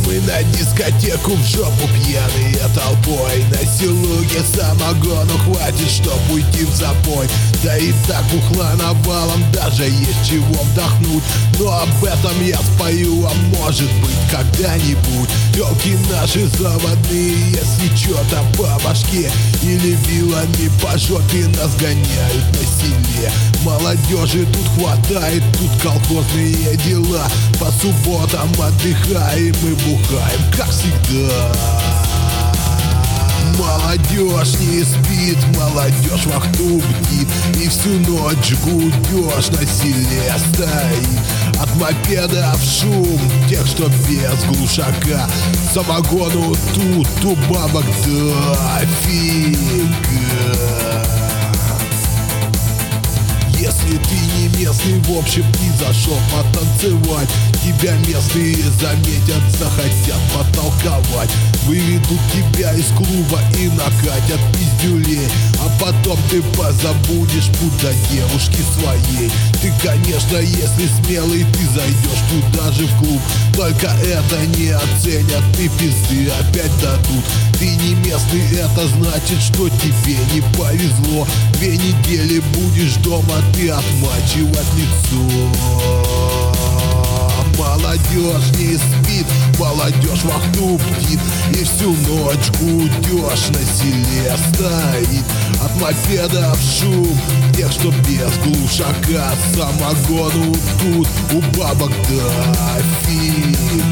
Мы на дискотеку в жопу пьяные толпой. На селуге самогону хватит, чтоб уйти в запой. Да и так ухла навалом, даже есть чего вдохнуть. Но об этом я спою, а может быть когда-нибудь. Тёлки наши заводные, если чё-то по башке или вилами по жопе нас гоняют на селе. Молодежи тут хватает, тут колхозные дела. По субботам отдыхаем и бухаем, как всегда. Молодежь не спит, молодежь вахту бдит. И всю ночь гудёж на селе стоит. От мопедов шум тех, что без глушака. Самогону тут у бабок дофига. Если ты не местный, в общем, не зашел потанцевать, тебя местные заметят, захотят потолковать. Выведут тебя из клуба и накатят пиздюлей. А потом ты позабудешь путь до девушки своей. Ты, конечно, если смелый, ты зайдешь туда же в клуб. Только это не оценят, ты пизды опять дадут. Ты не местный, это значит, что тебе не повезло. 2 недели будешь дома, ты отмачивать лицо. Молодежь не спит, молодежь вахту бдит. И всю ночь гудёж на селе стоит. От мопедов шум тех, что без глушака. Самогону тут у бабок дофига.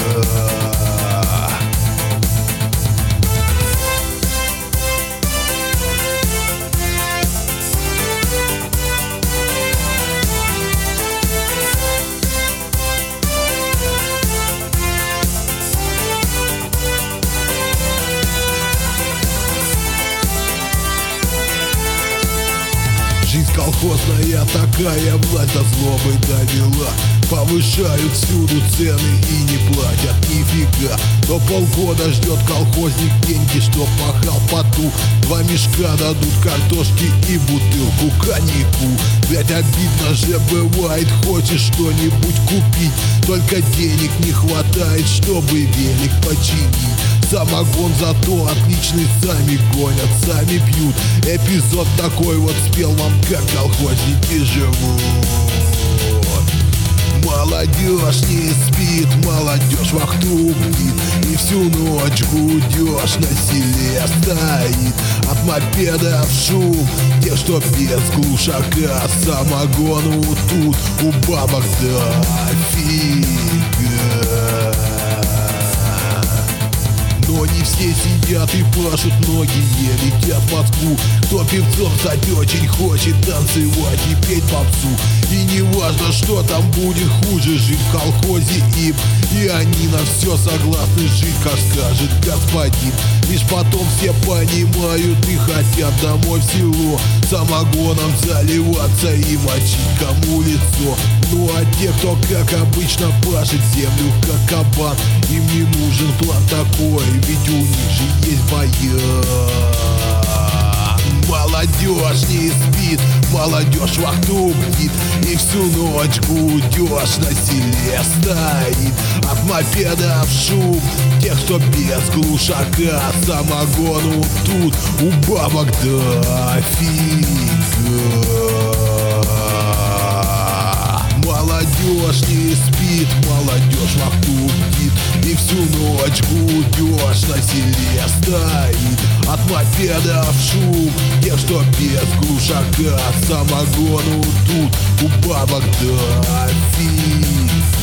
Жизнь колхозная такая, власть до злобы довела. Повышают всюду цены и не платят нифига. То полгода ждет колхозник деньги, что пахал в поту. 2 мешка дадут картошки и бутылку коньяку. Блять, обидно же бывает, хочешь что-нибудь купить, только денег не хватает, чтобы велик починить. Самогон зато отличный, сами гонят, сами пьют. Эпизод такой вот спел вам, как колхозники живут. Молодежь не спит, молодежь вахту бдит. И всю ночь гудёж на селе стоит. От мопедов шум тех, что без глушака. Самогону тут у бабок дофига. Но не все сидят и пашут, многие летят в Москву. Кто певцом стать очень хочет, танцевать и петь попсу. И не важно, что там будет, хуже жить в колхозе им. И они на все согласны жить, как скажет господин. Лишь потом все понимают и хотят домой в село. Самогоном заливаться и мочить кому лицо. Ну а те, кто как обычно пашет землю как кабан, им не нужен план такой, ведь у них же есть баян. Молодежь не спит, молодежь вахту бдит. И всю ночь гудёж на селе стоит. От мопедов шум тех, что без глушака. Самогону тут у бабок дофига. Молодежь не спит, молодежь вахту бдит. И всю ночь гудёж на селе стоит. От мопедов шум тех, что без глушака. Самогону тут у бабок дофига.